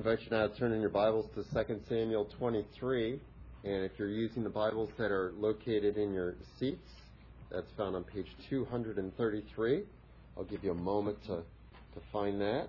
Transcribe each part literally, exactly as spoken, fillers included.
invite you now to turn in your Bibles to Second Samuel twenty-three. And if you're using the Bibles that are located in your seats, that's found on page two thirty-three. I'll give you a moment to, to find that.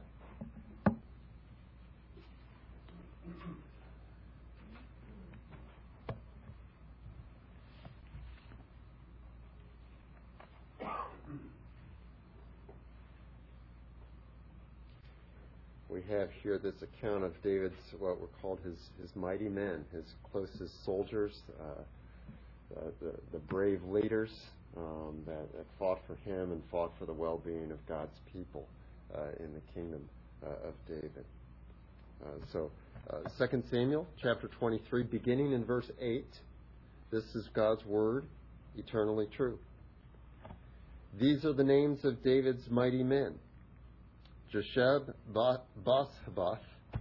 We have here this account of David's, what were called his, his mighty men, his closest soldiers, uh, the, the, the brave leaders um, that, that fought for him and fought for the well-being of God's people uh, in the kingdom uh, of David. Uh, so, uh, Second Samuel chapter twenty-three, beginning in verse eight, this is God's word, eternally true. These are the names of David's mighty men: Jesheb, Bashabath,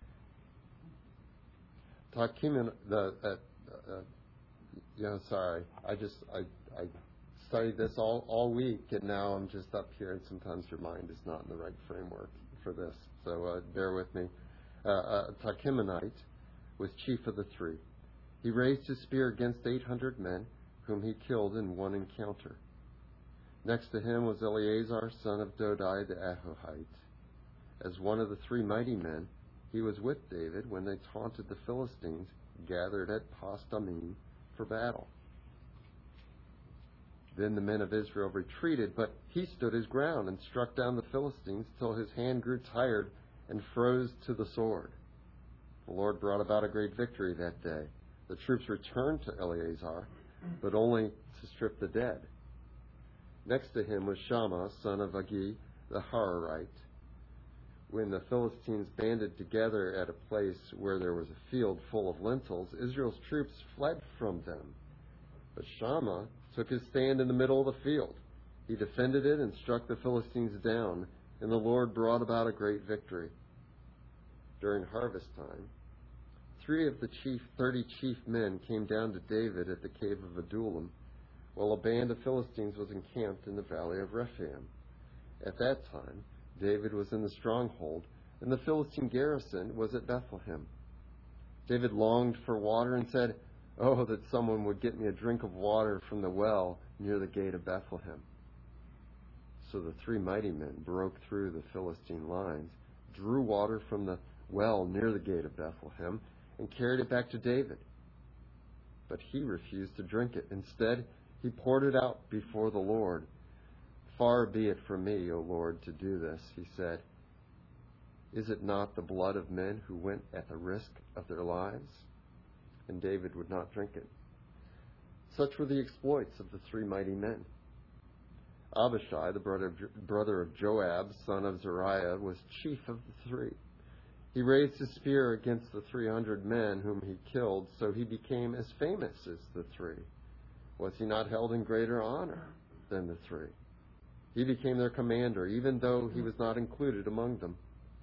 Takimin, the, uh, uh, you know, sorry, I just, I, I studied this all, all week, and now I'm just up here, and sometimes your mind is not in the right framework for this, so uh, bear with me. Uh, uh, Takimonite was chief of the three. He raised his spear against eight hundred men, whom he killed in one encounter. Next to him was Eleazar, son of Dodai the Ahohite. As one of the three mighty men, he was with David when they taunted the Philistines gathered at Pas-dammim for battle. Then the men of Israel retreated, but he stood his ground and struck down the Philistines till his hand grew tired and froze to the sword. The Lord brought about a great victory that day. The troops returned to Eleazar, but only to strip the dead. Next to him was Shammah, son of Agi, the Hararite. When the Philistines banded together at a place where there was a field full of lentils, Israel's troops fled from them. But Shammah took his stand in the middle of the field. He defended it and struck the Philistines down, and the Lord brought about a great victory. During harvest time, three of the chief, thirty chief men came down to David at the cave of Adullam, while a band of Philistines was encamped in the valley of Rephaim. At that time, David was in the stronghold, and the Philistine garrison was at Bethlehem. David longed for water and said, "Oh, that someone would get me a drink of water from the well near the gate of Bethlehem." So the three mighty men broke through the Philistine lines, drew water from the well near the gate of Bethlehem, and carried it back to David. But he refused to drink it. Instead, he poured it out before the Lord. "Far be it from me, O Lord, to do this," he said. "Is it not the blood of men who went at the risk of their lives?" And David would not drink it. Such were the exploits of the three mighty men. Abishai, the brother of, brother of Joab, son of Zeruiah, was chief of the three. He raised his spear against the three hundred men whom he killed, so he became as famous as the three. Was he not held in greater honor than the three? He became their commander, even though he was not included among them.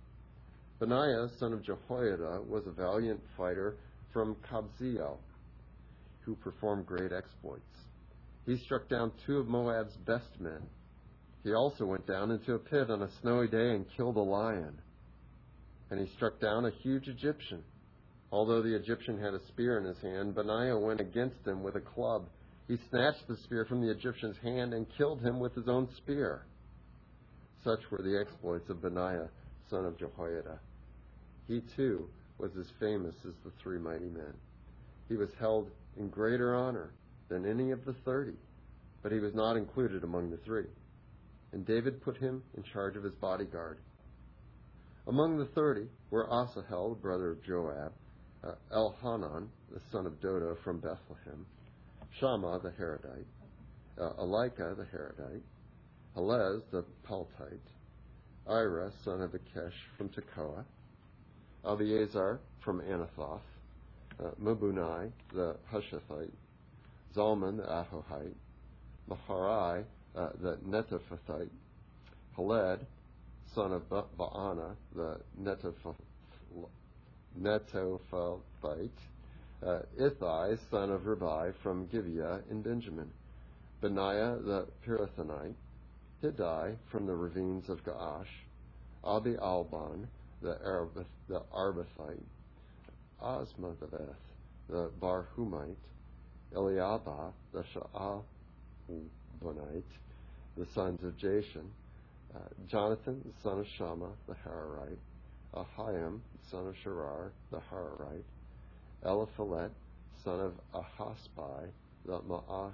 Benaiah, son of Jehoiada, was a valiant fighter from Kabzeel, who performed great exploits. He struck down two of Moab's best men. He also went down into a pit on a snowy day and killed a lion. And he struck down a huge Egyptian. Although the Egyptian had a spear in his hand, Benaiah went against him with a club. He snatched the spear from the Egyptian's hand and killed him with his own spear. Such were the exploits of Benaiah, son of Jehoiada. He, too, was as famous as the three mighty men. He was held in greater honor than any of the thirty, but he was not included among the three. And David put him in charge of his bodyguard. Among the thirty were Asahel, brother of Joab, uh, Elhanan, the son of Dodo from Bethlehem, Shammah the Haradite, uh, Elika the Haradite, Helez the Paltite, Ira son of Akesh from Tekoa, Abiezar from Anathoth, uh, Mebunai the Hushathite, Zalman the Ahohite, Maharai uh, the Netophathite, Heled son of ba- Baana the Netophathite, Uh, Ithai, son of Ribai, from Gibeah in Benjamin, Benaiah the Pirathonite, Hiddai from the ravines of Gaash, Abi Alban, the Arab, the Arbathite, Osmaveth, the Barhumite, Eliabah, the Sha'abonite, the sons of Jashan, uh, Jonathan, the son of Shammah, the Hararite, Ahiam, the son of Sharar, the Hararite, Eliphalet, son of Ahasbai, the Ma'akathite,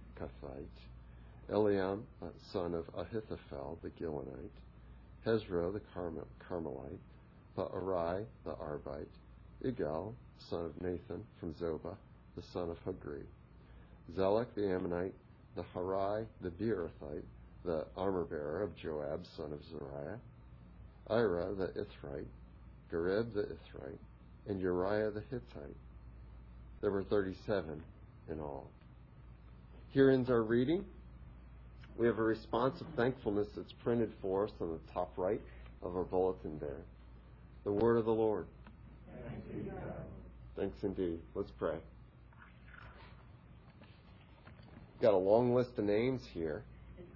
Eliam, uh, son of Ahithophel, the Gilonite, Hezro, the Carmel- Carmelite, Baarai, the Arbite, Igal, son of Nathan, from Zobah, the son of Hagri, Zelek, the Ammonite, the Harai, the Beerothite, the armor-bearer of Joab, son of Zariah, Ira, the Ithrite, Gareb, the Ithrite, and Uriah, the Hittite. There were thirty-seven in all. Here ends our reading. We have a response of thankfulness that's printed for us on the top right of our bulletin there. The word of the Lord. Thanks be to God. Thanks indeed. Let's pray. Got a long list of names here.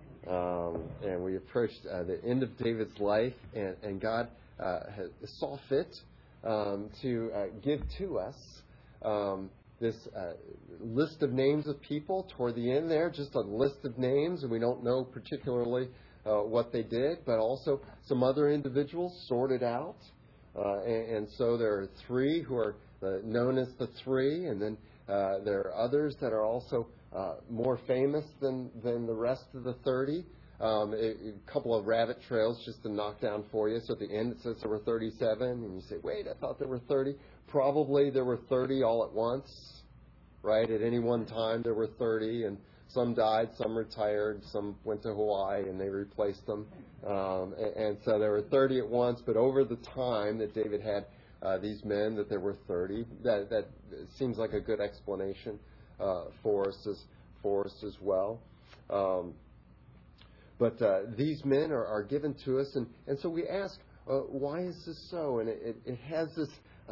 Um, and we approached uh, the end of David's life, and, and God uh, has, saw fit um, to uh, give to us um, this uh, list of names of people toward the end there, just a list of names, and we don't know particularly uh, what they did, but also some other individuals sorted out. Uh, and, and so there are three who are uh, known as the three, and then uh, there are others that are also uh, more famous than, than the rest of the thirty. Um, a, a couple of rabbit trails just to knock down for you. So at the end it says there were thirty-seven, and you say, wait, I thought there were thirty. Probably there were thirty all at once, right? At any one time there were thirty, and some died, some retired, some went to Hawaii, and they replaced them. Um, and, and so there were thirty at once, but over the time that David had uh, these men, that there were thirty. That, that seems like a good explanation uh, for us as, for us as well. Um, But uh, these men are, are given to us, and, and so we ask, uh, why is this so? And it, it, it has this uh,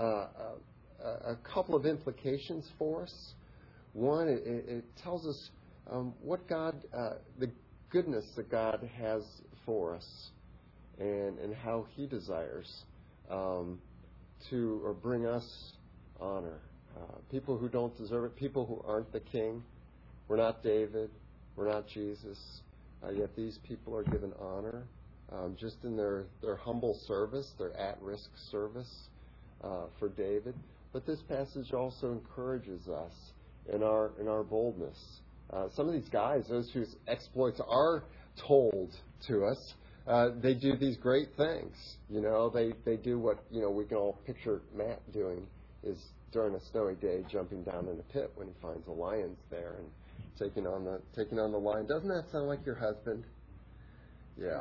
a, a couple of implications for us. One, it, it tells us um, what God, uh, the goodness that God has for us, and and how He desires um, to or bring us honor. Uh, people who don't deserve it, people who aren't the King. We're not David. We're not Jesus. Uh, yet these people are given honor um, just in their, their humble service, their at-risk service uh, for David. But this passage also encourages us in our in our boldness. Uh, some of these guys, those whose exploits are told to us, uh, they do these great things. You know, they, they do what, you know, we can all picture Matt doing is during a snowy day jumping down in a pit when he finds a lion's there and taking on the taking on the lion. Doesn't that sound like your husband? Yeah.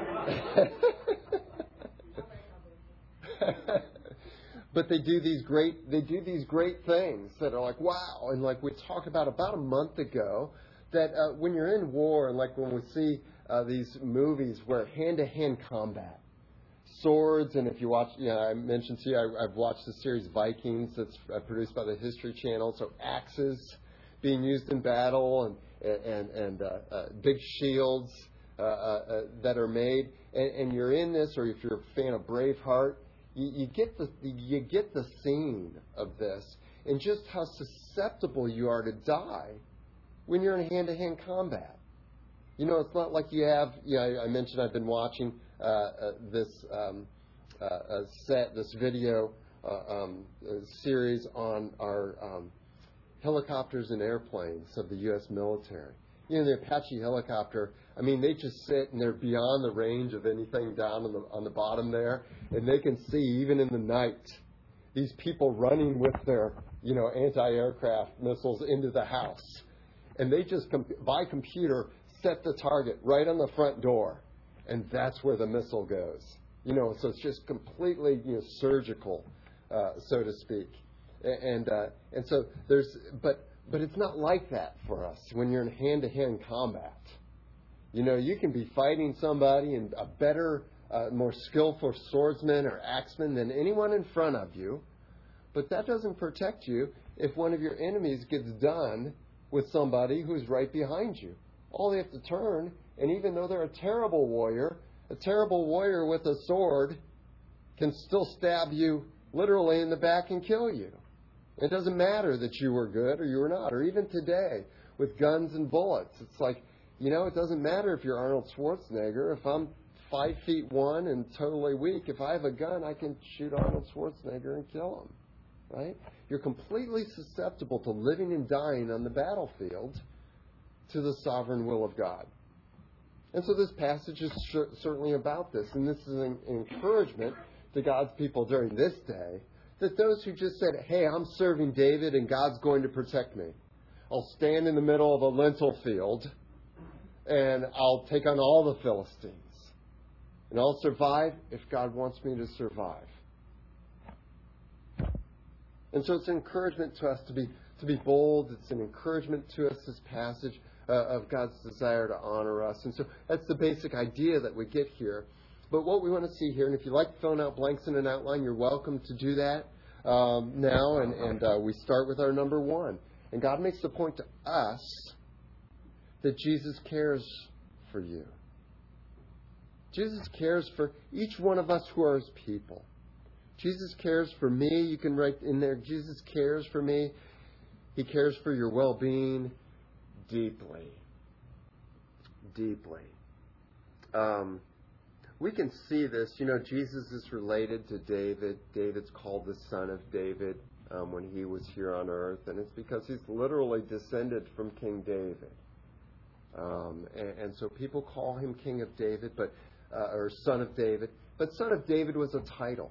But they do these great they do these great things that are like, wow. And like we talked about about a month ago, that uh, when you're in war, and like when we see uh, these movies where hand-to-hand combat, swords, and if you watch, you know, I mentioned to you, I, I've watched the series Vikings that's uh, produced by the History Channel. So axes being used in battle, and and and uh, uh, big shields uh, uh, that are made, and, and you're in this, or if you're a fan of Braveheart, you, you get the you get the scene of this, and just how susceptible you are to die when you're in hand-to-hand combat. You know, it's not like you have. You know, I mentioned I've been watching uh, uh, this um, uh, uh, set, this video uh, um, uh, series on our. Um, helicopters and airplanes of the U S military. You know, the Apache helicopter, I mean, they just sit and they're beyond the range of anything down on the on the bottom there, and they can see, even in the night, these people running with their, you know, anti-aircraft missiles into the house. And they just, by computer, set the target right on the front door, and that's where the missile goes. You know, so it's just completely, you know, surgical, uh, so to speak. And uh, and so there's, but but it's not like that for us when you're in hand-to-hand combat. You know, you can be fighting somebody and a better, uh, more skillful swordsman or axeman than anyone in front of you, but that doesn't protect you if one of your enemies gets done with somebody who's right behind you. All they have to turn, and even though they're a terrible warrior, a terrible warrior with a sword, can still stab you literally in the back and kill you. It doesn't matter that you were good or you were not, or even today with guns and bullets. It's like, you know, it doesn't matter if you're Arnold Schwarzenegger. If I'm five feet one and totally weak, if I have a gun, I can shoot Arnold Schwarzenegger and kill him, right? You're completely susceptible to living and dying on the battlefield to the sovereign will of God. And so this passage is sh- certainly about this, and this is an encouragement to God's people during this day, that those who just said, hey, I'm serving David and God's going to protect me. I'll stand in the middle of a lentil field and I'll take on all the Philistines. And I'll survive if God wants me to survive. And so it's an encouragement to us to be to be bold. It's an encouragement to us, this passage, uh, of God's desire to honor us. And so that's the basic idea that we get here. But what we want to see here, and if you like filling out blanks in an outline, you're welcome to do that um, now. And, and uh, we start with our number one. And God makes the point to us that Jesus cares for you. Jesus cares for each one of us who are His people. Jesus cares for me. You can write in there, Jesus cares for me. He cares for your well-being deeply. Deeply. Um, we can see this. You know, Jesus is related to David. David's called the son of David um, when he was here on earth. And it's because he's literally descended from King David. Um, and, and so people call him King of David, but uh, or son of David. But son of David was a title.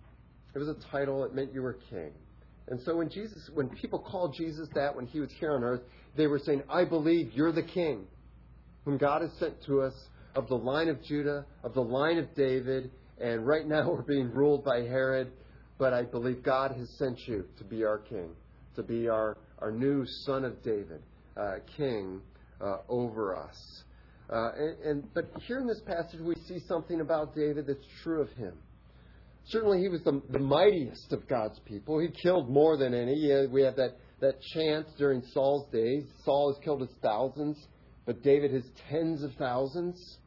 It was a title. It meant you were king. And so when Jesus, when people called Jesus that when he was here on earth, they were saying, I believe you're the king whom God has sent to us of the line of Judah, of the line of David. And right now we're being ruled by Herod. But I believe God has sent you to be our king, to be our, our new son of David, uh, king uh, over us. Uh, and, and But here in this passage we see something about David that's true of him. Certainly he was the, the mightiest of God's people. He killed more than any. We have that, that chance during Saul's days. Saul has killed his thousands, but David has tens of thousands.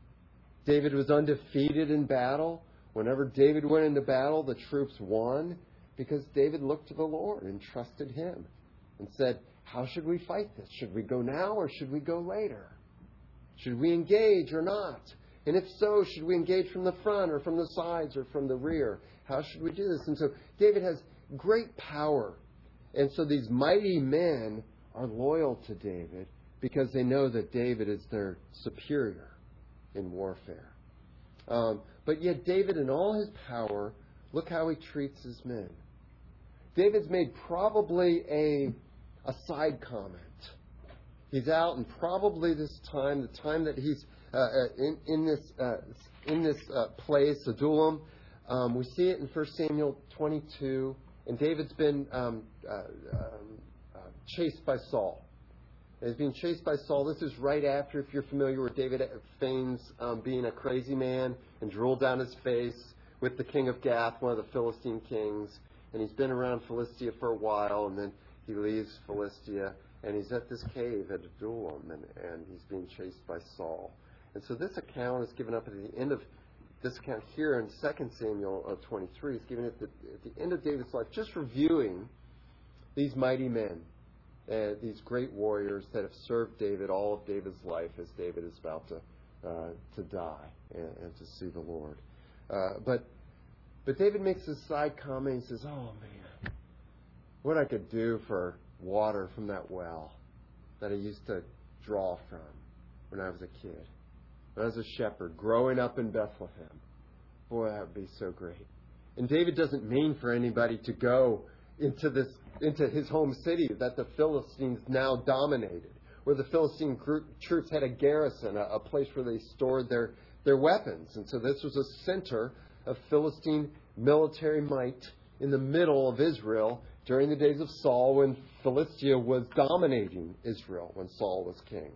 David was undefeated in battle. Whenever David went into battle, the troops won because David looked to the Lord and trusted Him and said, how should we fight this? Should we go now or should we go later? Should we engage or not? And if so, should we engage from the front or from the sides or from the rear? How should we do this? And so David has great power. And so these mighty men are loyal to David because they know that David is their superior in warfare. Um, but yet David, in all his power, look how he treats his men. David's made probably a, a side comment. He's out, and probably this time, the time that he's Uh, in, in this uh, in this uh, place, Adullam, um, we see it in First Samuel twenty-two, and David's been um, uh, um, uh, chased by Saul. He's being chased by Saul. This is right after, if you're familiar with David feigns um, being a crazy man and drooled down his face with the king of Gath, one of the Philistine kings, and he's been around Philistia for a while, and then he leaves Philistia, and he's at this cave at Adullam, and, and he's being chased by Saul. And so this account is given up at the end of this account here in Second Samuel twenty-three. It's given at the, at the end of David's life, just reviewing these mighty men, uh, these great warriors that have served David all of David's life as David is about to uh, to die and, and to see the Lord. Uh, but but David makes this side comment. He says, "Oh man, what I could do for water from that well that I used to draw from when I was a kid." When I was a shepherd, growing up in Bethlehem. Boy, that would be so great. And David doesn't mean for anybody to go into this into his home city that the Philistines now dominated, where the Philistine group, troops had a garrison, a, a place where they stored their, their weapons. And so this was a center of Philistine military might in the middle of Israel during the days of Saul, when Philistia was dominating Israel, when Saul was king.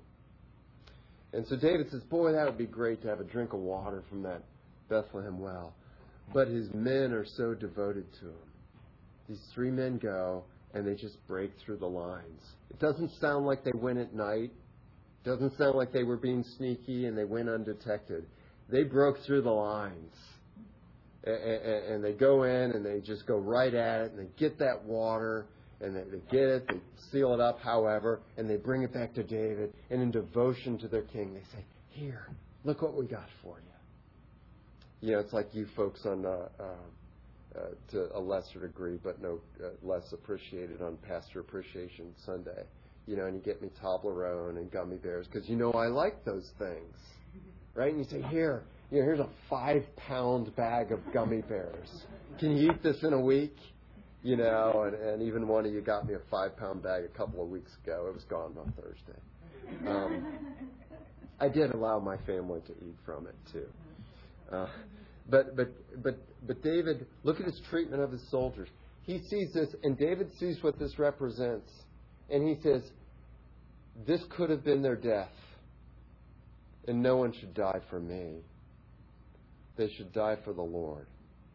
And so David says, boy, that would be great to have a drink of water from that Bethlehem well. But his men are so devoted to him. These three men go, and they just break through the lines. It doesn't sound like they went at night. It doesn't sound like they were being sneaky and they went undetected. They broke through the lines. and, and they go in and they just go right at it, and they get that water, and they, they get it, they seal it up, however, and they bring it back to David, and in devotion to their king, they say, here, look what we got for you. You know, it's like you folks on, uh, uh, uh, to a lesser degree, but no uh, less appreciated on Pastor Appreciation Sunday. You know, and you get me Toblerone and gummy bears, because you know I like those things, right? And you say, here, you know, here's a five-pound bag of gummy bears. Can you eat this in a week? You know, and, and even one of you got me a five-pound bag a couple of weeks ago. It was gone on Thursday. Um, I did allow my family to eat from it, too. Uh, but, but, but, but David, look at his treatment of his soldiers. He sees this, and David sees what this represents. And he says, this could have been their death, and no one should die for me. They should die for the Lord.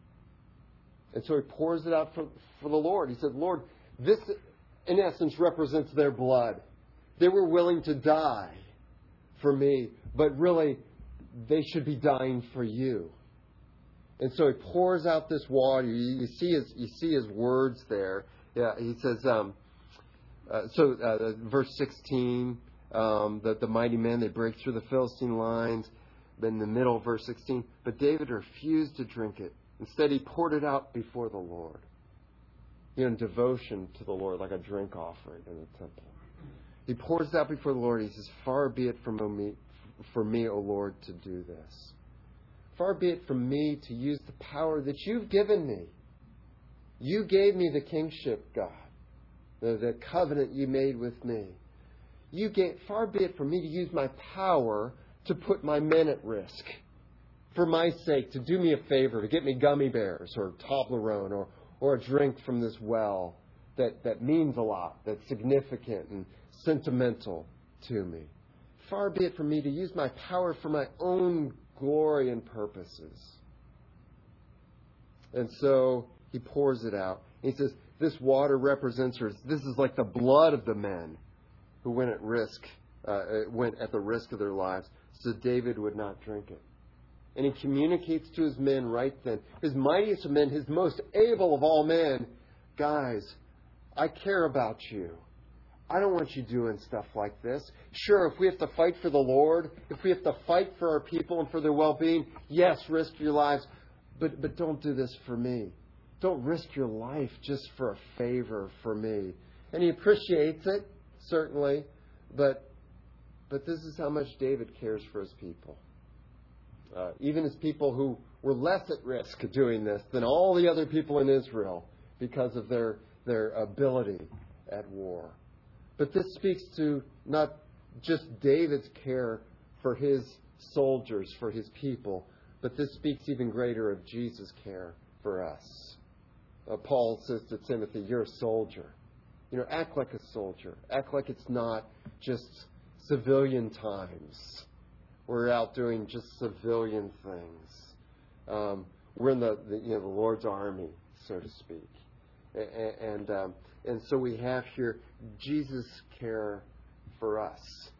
And so he pours it out for, for the Lord. He said, Lord, this, in essence, represents their blood. They were willing to die for me, but really, they should be dying for you. And so he pours out this water. You, you see his, you see his words there. Yeah, he says, um, uh, so uh, verse sixteen, um, that the mighty men, they break through the Philistine lines. In the middle of verse sixteen, but David refused to drink it. Instead, he poured it out before the Lord. You know, in devotion to the Lord, like a drink offering in the temple. He pours it out before the Lord. He says, far be it from me, for me, O Lord, to do this. Far be it from me to use the power that you've given me. You gave me the kingship, God, the, the covenant you made with me. You gave, far be it from me to use my power to put my men at risk. For my sake, to do me a favor, to get me gummy bears or Toblerone or, or a drink from this well that, that means a lot, that's significant and sentimental to me. Far be it from me to use my power for my own glory and purposes. And so he pours it out. He says, this water represents her. This is like the blood of the men who went at risk, uh, went at the risk of their lives, so David would not drink it. And he communicates to his men right then, his mightiest of men, his most able of all men, guys, I care about you. I don't want you doing stuff like this. Sure, if we have to fight for the Lord, if we have to fight for our people and for their well-being, yes, risk your lives, but, but don't do this for me. Don't risk your life just for a favor for me. And he appreciates it, certainly, but but this is how much David cares for his people. Uh, even his people who were less at risk of doing this than all the other people in Israel because of their, their ability at war. But this speaks to not just David's care for his soldiers, for his people, but this speaks even greater of Jesus' care for us. Uh, Paul says to Timothy, you're a soldier. You know, act like a soldier. Act like it's not just civilian times. We're out doing just civilian things. Um, we're in the, the you know the Lord's army, so to speak, and and, um, and so we have here Jesus' care for us.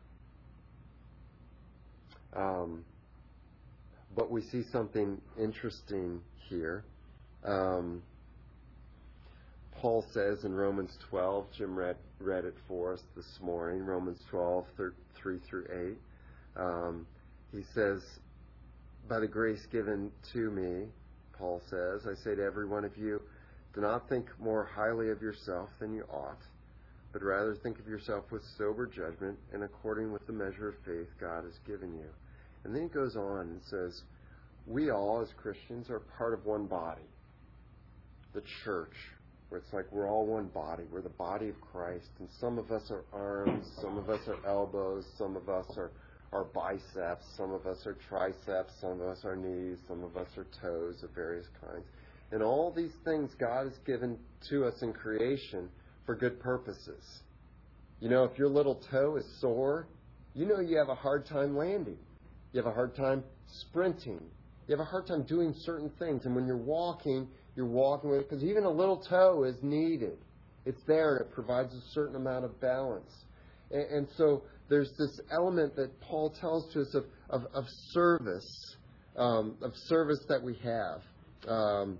Um, but we see something interesting here. Um, Paul says in Romans twelve, Jim read, read it for us this morning, Romans twelve, three through eight. Um, he says, by the grace given to me, Paul says, I say to every one of you, do not think more highly of yourself than you ought, but rather think of yourself with sober judgment and according with the measure of faith God has given you. And then he goes on and says, we all as Christians are part of one body, the church, where it's like we're all one body. We're the body of Christ. And some of us are arms, some of us are elbows, some of us are, are biceps, some of us are triceps, some of us are knees, some of us are toes of various kinds. And all these things God has given to us in creation for good purposes. You know, if your little toe is sore, you know you have a hard time landing. You have a hard time sprinting. You have a hard time doing certain things. And when you're walking, you're walking with it because even a little toe is needed. It's there and it provides a certain amount of balance. And, and so there's this element that Paul tells to us of, of, of service, um, of service that we have. um,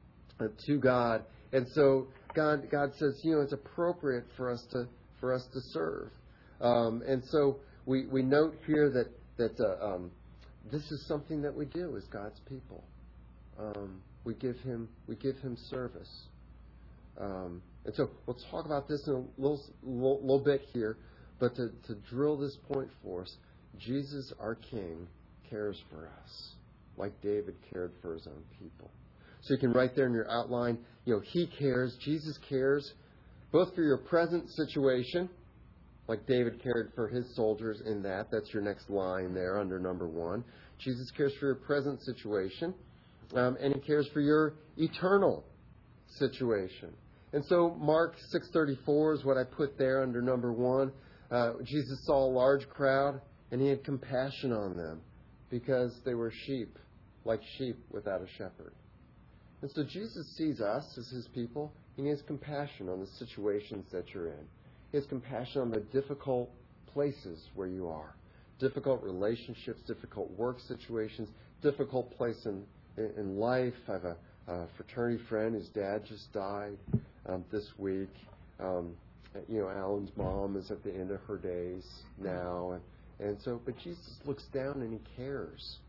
to God. And so God God says, you know, it's appropriate for us to for us to serve. Um, and so we, we note here that that uh, um, this is something that we do as God's people. Um, we give him we give him service. Um, and so we'll talk about this in a little little, little bit here, but to, to drill this point for us, Jesus, our King, cares for us like David cared for his own people. So you can write there in your outline, you know, he cares, Jesus cares, both for your present situation, like David cared for his soldiers in that. That's your next line there under number one. Jesus cares for your present situation, um, and he cares for your eternal situation. And so Mark six thirty-four is what I put there under number one. Uh, Jesus saw a large crowd, and he had compassion on them because they were sheep, like sheep without a shepherd. And so Jesus sees us as his people, and he has compassion on the situations that you're in. He has compassion on the difficult places where you are. Difficult relationships, difficult work situations, difficult place in, in, in life. I have a, a fraternity friend whose dad just died um, this week. Um, you know, Alan's mom is at the end of her days now. And, and so, but Jesus looks down and he cares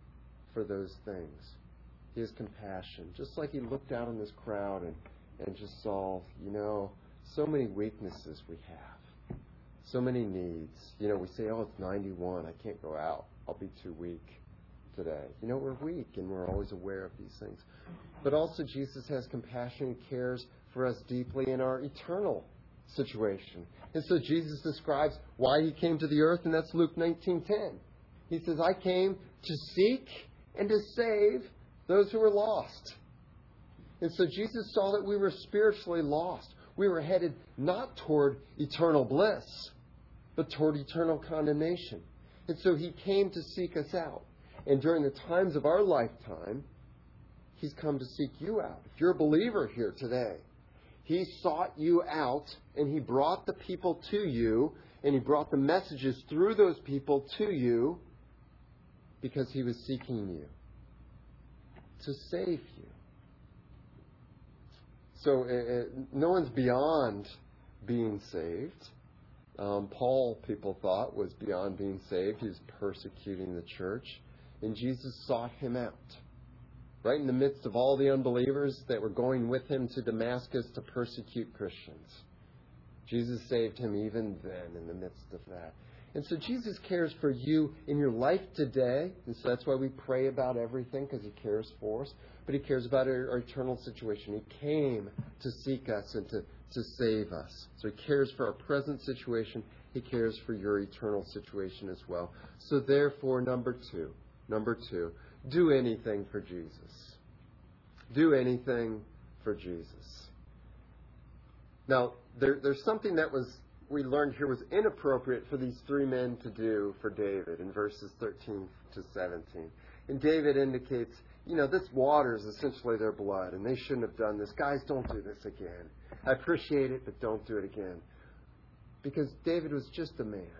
for those things. He has compassion. Just like he looked out on this crowd and, and just saw, you know, so many weaknesses we have. So many needs. You know, we say, oh, it's ninety-one. I can't go out. I'll be too weak today. You know, we're weak and we're always aware of these things. But also Jesus has compassion and cares for us deeply in our eternal situation. And so Jesus describes why he came to the earth, and that's Luke nineteen ten. He says, I came to seek and to save those who were lost. And so Jesus saw that we were spiritually lost. We were headed not toward eternal bliss, but toward eternal condemnation. And so he came to seek us out. And during the times of our lifetime, he's come to seek you out. If you're a believer here today, he sought you out, and he brought the people to you, and he brought the messages through those people to you because he was seeking you to save you. So uh, no one's beyond being saved. Um, Paul, people thought, was beyond being saved. He was persecuting the church. And Jesus sought him out. Right in the midst of all the unbelievers that were going with him to Damascus to persecute Christians. Jesus saved him even then in the midst of that. And so Jesus cares for you in your life today. And so that's why we pray about everything, because he cares for us. But he cares about our, our eternal situation. He came to seek us and to, to save us. So he cares for our present situation. He cares for your eternal situation as well. So therefore, number two, number two, do anything for Jesus. Do anything for Jesus. Now, there, there's something that was we learned here was inappropriate for these three men to do for David in verses thirteen to seventeen. And David indicates, you know, this water is essentially their blood, and they shouldn't have done this. Guys, don't do this again. I appreciate it, but don't do it again. Because David was just a man.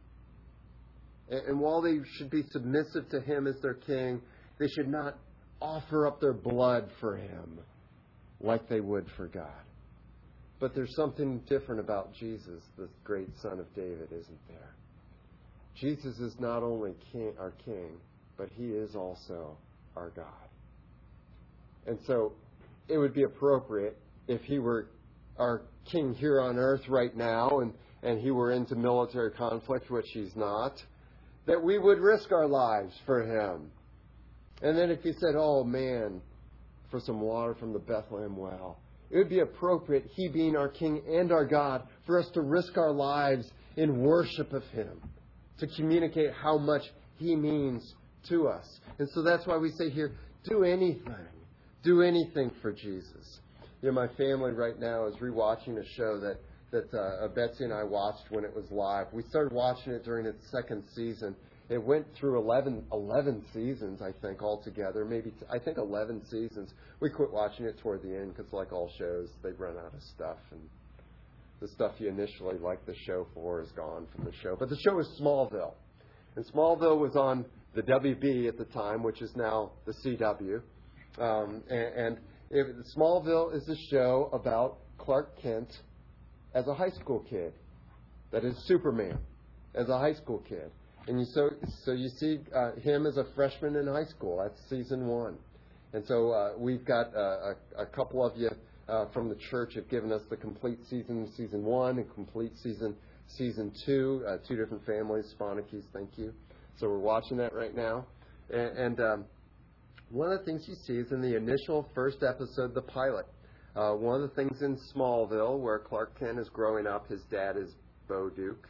And, and while they should be submissive to him as their king, they should not offer up their blood for him like they would for God. But there's something different about Jesus, the great Son of David, isn't there? Jesus is not only king, our King, but he is also our God. And so it would be appropriate if he were our King here on earth right now and, and he were into military conflict, which he's not, that we would risk our lives for him. And then if he said, oh man, for some water from the Bethlehem well, it would be appropriate, he being our King and our God, for us to risk our lives in worship of him, to communicate how much he means to us. And so that's why we say here, do anything. Do anything for Jesus. You know, my family right now is rewatching a show that, that uh, Betsy and I watched when it was live. We started watching it during its second season. It went through eleven, eleven seasons, I think, altogether. Maybe, t- I think eleven seasons. We quit watching it toward the end because, like all shows, they run out of stuff. And the stuff you initially liked the show for is gone from the show. But the show was Smallville. And Smallville was on the W B at the time, which is now the C W. Um, and and if, Smallville is a show about Clark Kent as a high school kid. That is Superman as a high school kid. And you so so you see uh, him as a freshman in high school. That's season one. And so uh, we've got uh, a, a couple of you uh, from the church have given us the complete season, season one, and complete season, season two. Uh, two different families, Sponickies, thank you. So we're watching that right now. And, and um, one of the things you see is in the initial first episode, the pilot. Uh, one of the things in Smallville, where Clark Kent is growing up, his dad is Bo Duke.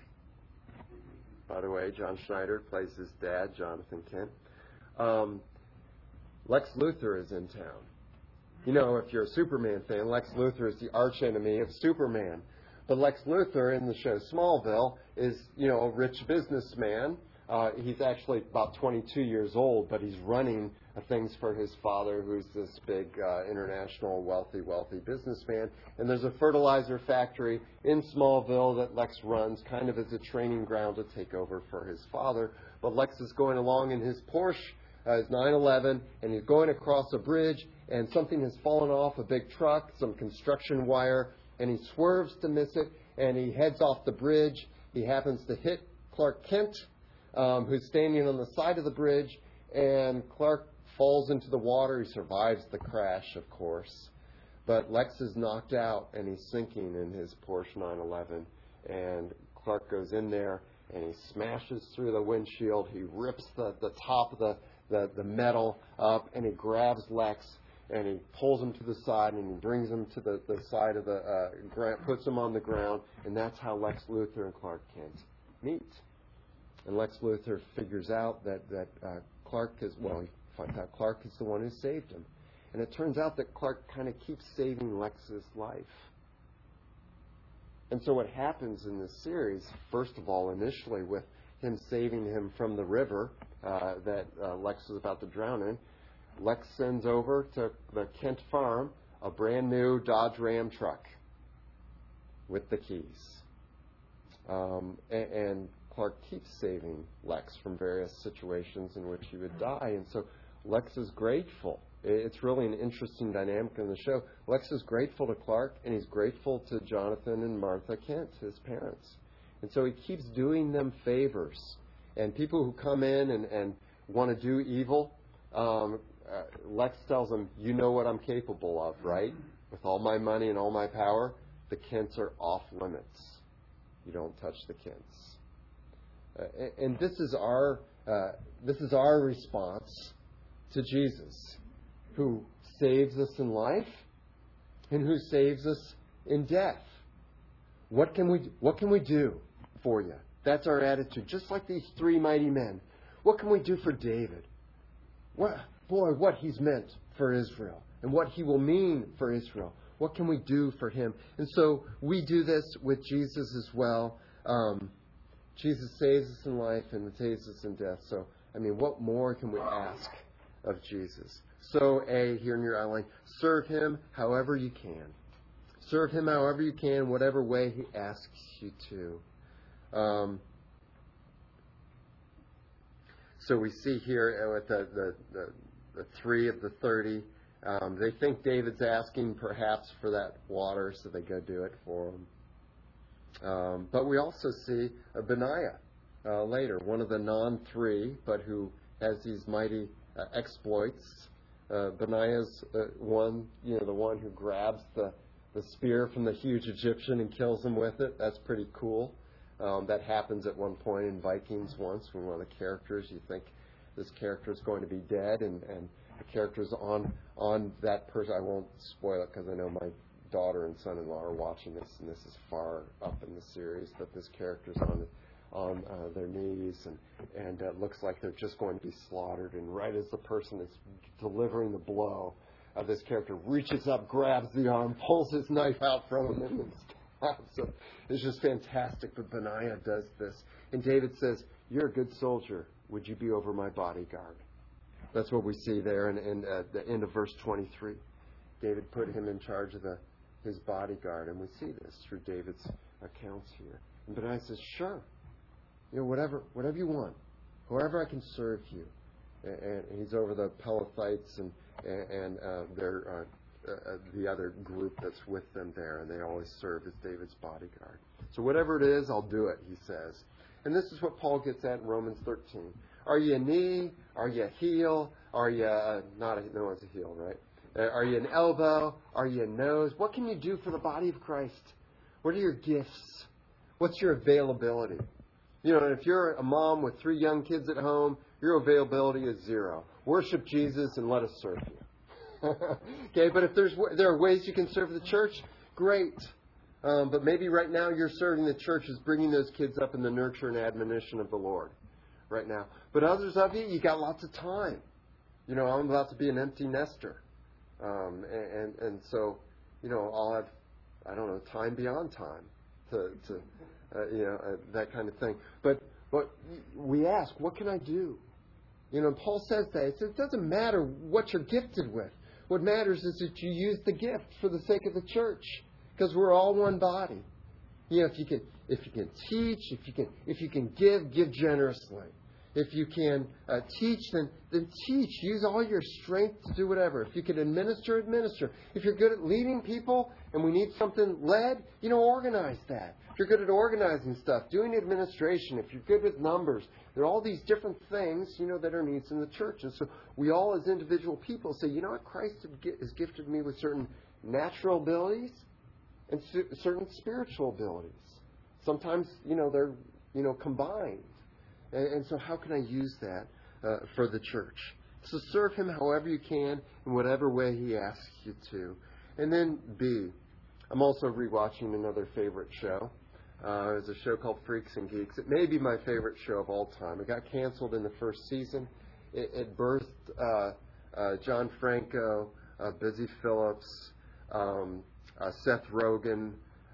By the way, John Schneider plays his dad, Jonathan Kent. Um, Lex Luthor is in town. You know, if you're a Superman fan, Lex Luthor is the archenemy of Superman. But Lex Luthor in the show Smallville is, you know, a rich businessman. Uh, he's actually about twenty-two years old, but he's running uh, things for his father, who's this big uh, international wealthy, wealthy businessman. And there's a fertilizer factory in Smallville that Lex runs kind of as a training ground to take over for his father. But Lex is going along in his Porsche, uh, his nine eleven, and he's going across a bridge, and something has fallen off a big truck, some construction wire, and he swerves to miss it, and he heads off the bridge. He happens to hit Clark Kent, Um, who's standing on the side of the bridge, and Clark falls into the water. He survives the crash, of course. But Lex is knocked out, and he's sinking in his Porsche nine eleven. And Clark goes in there, and he smashes through the windshield. He rips the, the top of the, the, the metal up, and he grabs Lex, and he pulls him to the side, and he brings him to the, the side of the uh, ground, puts him on the ground, and that's how Lex Luthor and Clark Kent meet. And Lex Luthor figures out that, that uh, Clark is, well, he finds out Clark is the one who saved him. And it turns out that Clark kind of keeps saving Lex's life. And so what happens in this series, first of all, initially with him saving him from the river uh, that uh, Lex is about to drown in, Lex sends over to the Kent farm a brand new Dodge Ram truck with the keys. Um, and, and Clark keeps saving Lex from various situations in which he would die. And so Lex is grateful. It's really an interesting dynamic in the show. Lex is grateful to Clark, and he's grateful to Jonathan and Martha Kent, his parents. And so he keeps doing them favors. And people who come in and, and want to do evil, um, uh, Lex tells them, you know what I'm capable of, right? With all my money and all my power, the Kents are off limits. You don't touch the Kents. Uh, and this is our uh, this is our response to Jesus, who saves us in life and who saves us in death. What can we what can we do for you? That's our attitude. Just like these three mighty men. What can we do for David? What boy, what he's meant for Israel and what he will mean for Israel. What can we do for him? And so we do this with Jesus as well. Um, Jesus saves us in life and saves us in death. So, I mean, what more can we ask of Jesus? So, A, here in your outline, serve him however you can. Serve him however you can, whatever way he asks you to. Um, so we see here with the, the, the, the three of the thirty, um, they think David's asking perhaps for that water, so they go do it for him. Um, but we also see uh, Benaiah uh, later, one of the non-three, but who has these mighty uh, exploits. Uh, Benaiah's uh, one, you know, the one who grabs the, the spear from the huge Egyptian and kills him with it. That's pretty cool. Um, that happens at one point in Vikings once when one of the characters, you think this character is going to be dead, and, and the character's on, on that person. I won't spoil it because I know my daughter and son-in-law are watching this, and this is far up in the series, that this character's on on uh, their knees, and and it uh, looks like they're just going to be slaughtered. And right as the person is delivering the blow, uh, this character reaches up, grabs the arm, pulls his knife out from him, and stabs him. It's just fantastic. But Benaiah does this, and David says, "You're a good soldier. Would you be over my bodyguard?" That's what we see there in, in uh, the end of verse twenty-three. David put him in charge of the his bodyguard, and we see this through David's accounts here. And Benaiah says, sure, you know, whatever whatever you want, however I can serve you. and he's over the Pelethites and and uh, their uh, uh, the other group that's with them there, and they always serve as David's bodyguard. So whatever it is, I'll do it, he says. And this is what Paul gets at in Romans thirteen. Are you a knee? Are you a heel? Are you a, not a, no one's a heel, right? Uh, are you an elbow? Are you a nose? What can you do for the body of Christ? What are your gifts? What's your availability? You know, if you're a mom with three young kids at home, your availability is zero. Worship Jesus and let us serve you. Okay, but if there's there are ways you can serve the church, great. Um, but maybe right now you're serving the church is bringing those kids up in the nurture and admonition of the Lord right now. But others of you, you got lots of time. You know, I'm about to be an empty nester. Um, and, and, and so, you know, I'll have, I don't know, time beyond time to, to uh, you know, uh, that kind of thing. But, but we ask, what can I do? You know, Paul says that. He says it doesn't matter what you're gifted with. What matters is that you use the gift for the sake of the church, because we're all one body. You know, if you can, if you can teach, if you can, if you can give, give generously. If you can uh, teach, then then teach. Use all your strength to do whatever. If you can administer, administer. If you're good at leading people and we need something led, you know, organize that. If you're good at organizing stuff, doing administration, if you're good with numbers, there are all these different things, you know, that are needs in the church. And so we all as individual people say, you know what, Christ has gifted me with certain natural abilities and certain spiritual abilities. Sometimes, you know, they're, you know, combined. And, and so how can I use that uh, for the church? So serve Him however you can, in whatever way He asks you to. And then B, I'm also rewatching another favorite show. Uh, there's a show called Freaks and Geeks. It may be my favorite show of all time. It got canceled in the first season. It, it birthed uh, uh, John Franco, uh, Busy Phillips, um, uh, Seth Rogen,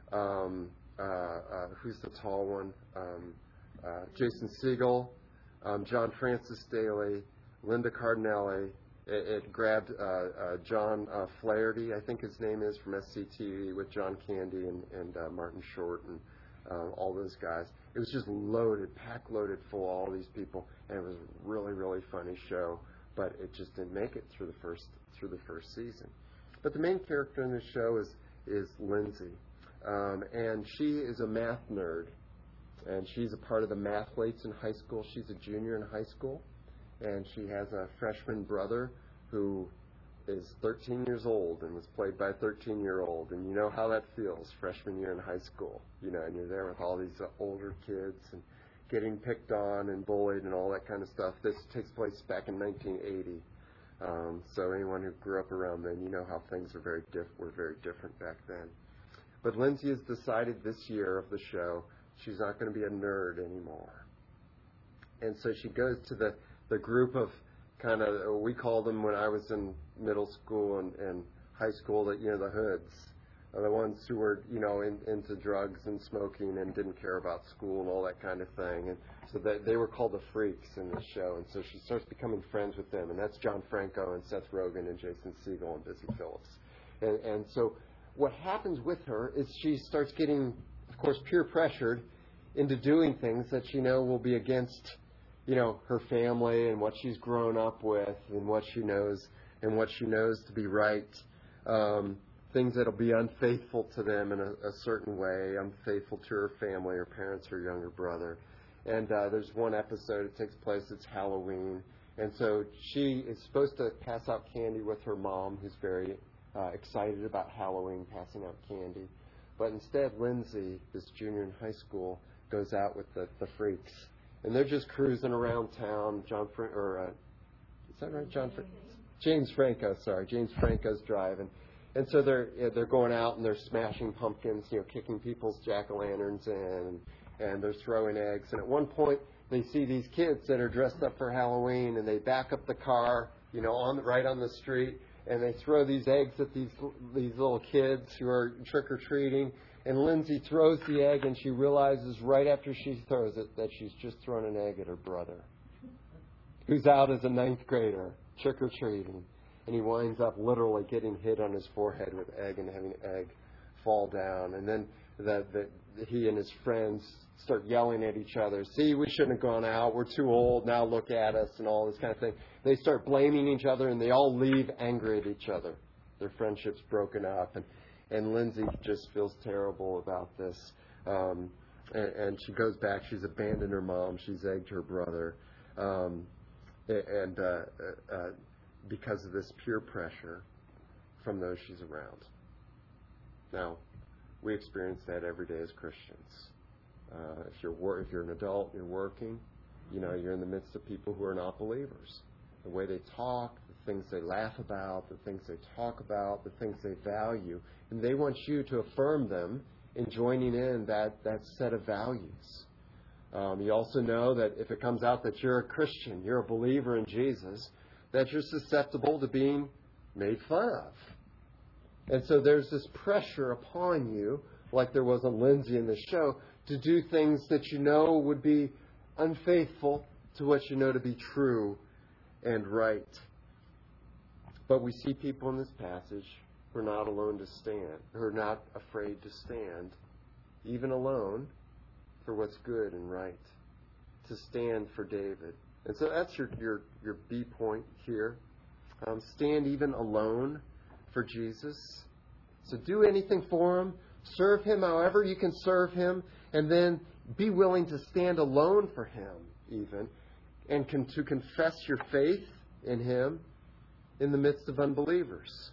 um, uh, uh, who's the tall one? Um, uh, Jason Segel, um, John Francis Daly, Linda Cardinelli. It, it grabbed uh, uh, John uh, Flaherty, I think his name is, from S C T V, with John Candy and, and uh, Martin Short and uh, all those guys. It was just loaded, pack-loaded full of all these people, and it was a really, really funny show, but it just didn't make it through the first through the first season. But the main character in the show is, is Lindsay, um, and she is a math nerd, and she's a part of the Mathletes in high school. She's a junior in high school. And she has a freshman brother who is thirteen years old and was played by a thirteen-year-old. And you know how that feels, freshman year in high school. You know, and you're there with all these uh, older kids and getting picked on and bullied and all that kind of stuff. This takes place back in nineteen eighty. Um, so anyone who grew up around then, you know how things are very diff- were very different back then. But Lindsay has decided this year of the show she's not going to be a nerd anymore. And so she goes to the the group of kind of, we called them when I was in middle school and, and high school, that, you know, the hoods, are the ones who were, you know, in, into drugs and smoking and didn't care about school and all that kind of thing. And so they, they were called the freaks in the show. And so she starts becoming friends with them. And that's John Franco and Seth Rogen and Jason Segel and Busy Phillips. And, and so what happens with her is she starts getting, of course, peer pressured into doing things that she know will be against, you know, her family and what she's grown up with and what she knows and what she knows to be right. Um, things that'll be unfaithful to them in a, a certain way, unfaithful to her family, her parents, her younger brother. And uh, there's one episode, it takes place, it's Halloween. And so she is supposed to pass out candy with her mom, who's very uh, excited about Halloween, passing out candy. But instead, Lindsay, this junior in high school, goes out with the, the freaks. And they're just cruising around town. John Fran- or uh, is that right? John Fran- James Franco. Sorry, James Franco's driving, and so they're they're going out and they're smashing pumpkins, you know, kicking people's jack o' lanterns in, and, and they're throwing eggs. And at one point, they see these kids that are dressed up for Halloween, and they back up the car, you know, on right on the street, and they throw these eggs at these these little kids who are trick or treating. And Lindsay throws the egg, and she realizes right after she throws it that she's just thrown an egg at her brother, who's out as a ninth grader, trick-or-treating. And he winds up literally getting hit on his forehead with egg and having egg fall down. And then the, the, he and his friends start yelling at each other. See, we shouldn't have gone out. We're too old. Now look at us and all this kind of thing. They start blaming each other, and they all leave angry at each other. Their friendship's broken up. And, and Lindsay just feels terrible about this. Um, and, and she goes back. She's abandoned her mom. She's egged her brother. Um, and uh, uh, because of this peer pressure from those she's around. Now, we experience that every day as Christians. Uh, if you're wor- if you're an adult, you're working, you know, you're in the midst of people who are not believers. The way they talk, the things they laugh about, the things they talk about, the things they value, and they want you to affirm them in joining in that, that set of values. Um, you also know that if it comes out that you're a Christian, you're a believer in Jesus, that you're susceptible to being made fun of. And so there's this pressure upon you, like there was on Lindsay in the show, to do things that you know would be unfaithful to what you know to be true and right. But we see people in this passage who are not alone to stand, who are not afraid to stand, even alone, for what's good and right, to stand for David. And so that's your your, your B point here. Um, stand even alone for Jesus. So do anything for Him. Serve Him however you can serve Him. And then be willing to stand alone for Him even. And con- to confess your faith in Him in the midst of unbelievers.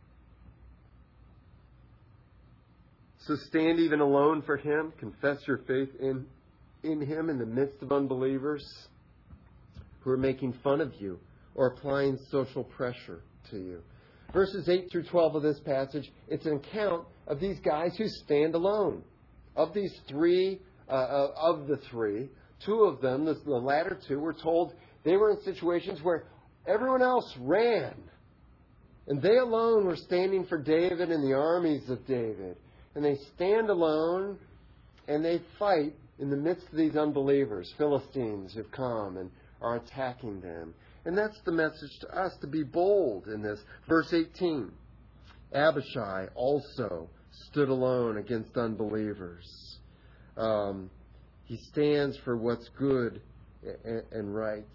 So stand even alone for Him. Confess your faith in, in Him in the midst of unbelievers who are making fun of you or applying social pressure to you. Verses eight through twelve of this passage, it's an account of these guys who stand alone. Of these three, uh, of the three, two of them, the, the latter two, were told they were in situations where everyone else ran. And they alone were standing for David and the armies of David. And they stand alone and they fight in the midst of these unbelievers, Philistines who've come and are attacking them. And that's the message to us, to be bold in this. Verse eighteen, Abishai also stood alone against unbelievers. Um, he stands for what's good and, and right.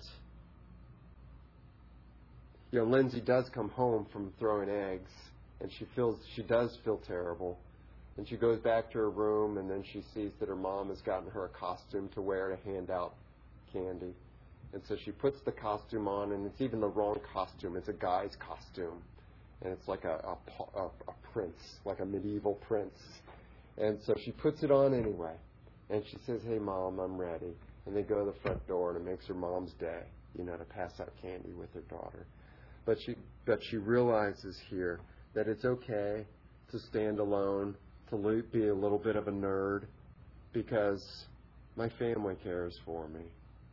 You know, Lindsay does come home from throwing eggs, and she feels she does feel terrible. And she goes back to her room, and then she sees that her mom has gotten her a costume to wear to hand out candy. And so she puts the costume on, and it's even the wrong costume. It's a guy's costume. And it's like a, a, a prince, like a medieval prince. And so she puts it on anyway. And she says, "Hey, Mom, I'm ready." And they go to the front door, and it makes her mom's day, you know, to pass out candy with her daughter. But she, but she realizes here that it's okay to stand alone, to be a little bit of a nerd, because my family cares for me.